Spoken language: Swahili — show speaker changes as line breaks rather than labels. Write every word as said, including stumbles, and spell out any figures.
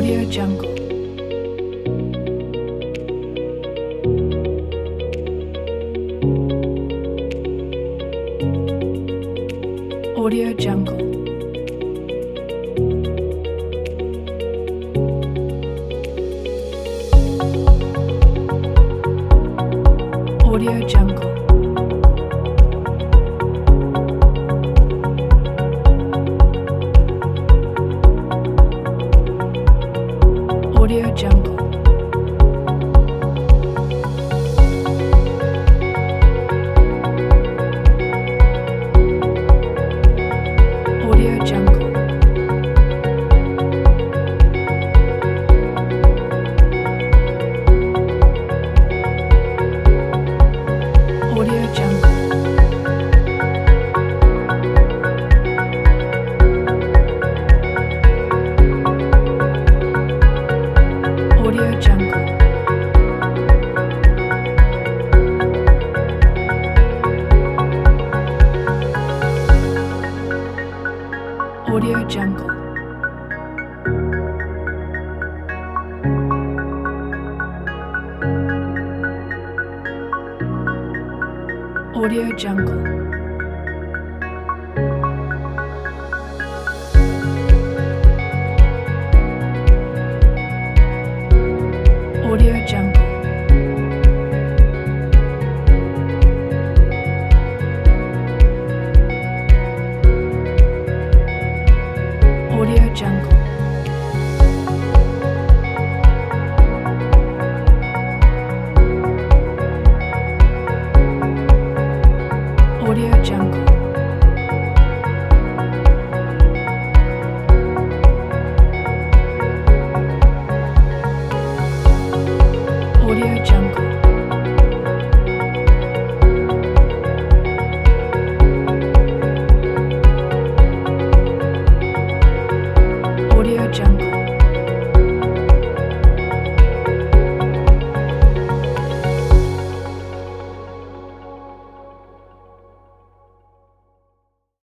Audio Jungle. Audio Jungle. Audio Jungle. Audio Jungle. Audio Jungle. Audio Jungle. Audio Jungle. Audio Jungle. Audio Jungle. Audio Jungle. Audio Jungle. Audio Jungle. Audio Jungle.